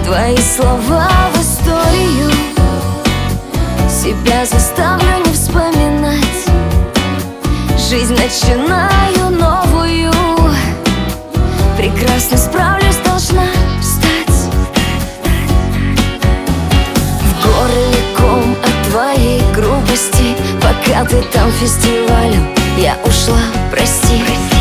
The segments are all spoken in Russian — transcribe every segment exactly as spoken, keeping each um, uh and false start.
Твои слова в историю, себя заставлю не вспоминать. Жизнь начинаю новую, прекрасно справлюсь, должна встать. В горле ком от твоей грубости, пока ты там фестивалем, я ушла, прости.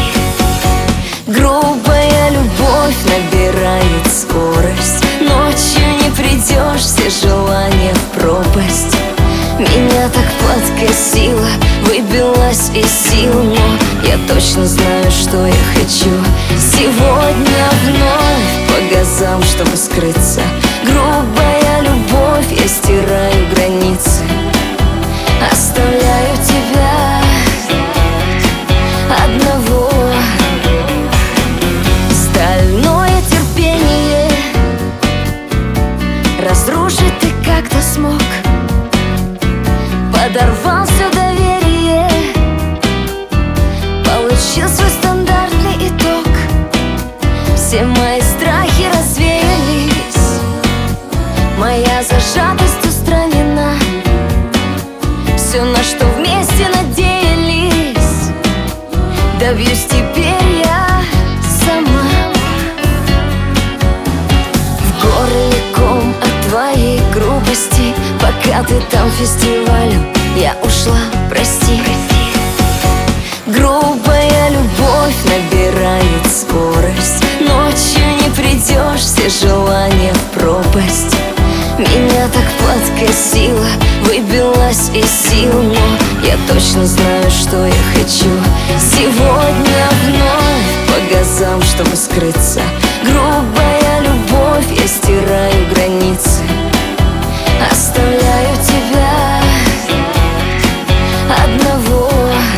Грубая любовь набирает скорость, ночью не придешь, все желания в пропасть. Меня так подкосило, выбилась из сил, но я точно знаю, что я хочу. Сегодня вновь по газам, чтобы скрыться. Грубая любовь, я стираю границы, оставляю тебя одного. Стальное терпение разрушить ты как-то смог, подорвал все доверие, получил свой стандартный итог. Все мои страхи развеялись, моя зажатость устранена. Все, на что вместе надеялись, добьюсь теперь я сама. В горле ком от твоей грубости, пока ты там фестивалем, я ушла, прости. Грубая любовь набирает скорость, ночью не придешь, все желания в пропасть. Меня так подкосило, выбилась из сил, но я точно знаю, что я хочу. Сегодня вновь по газам, чтобы скрыться. Грубая любовь, я стираю границы, оставляю тебя одного.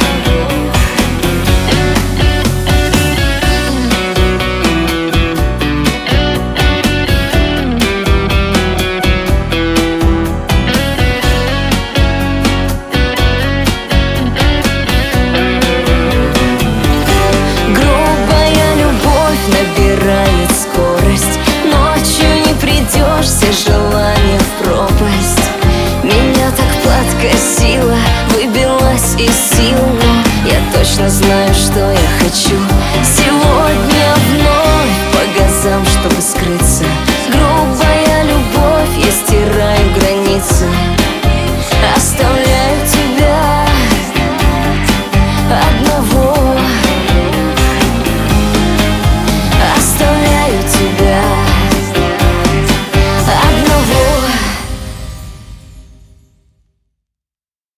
Грубая любовь набирает скорость, ночью не придешь, все желания в пропасть. Меня так подкосило, выбилась из сил, но я точно знаю, что я хочу. Сегодня вновь по газам, чтобы скрыть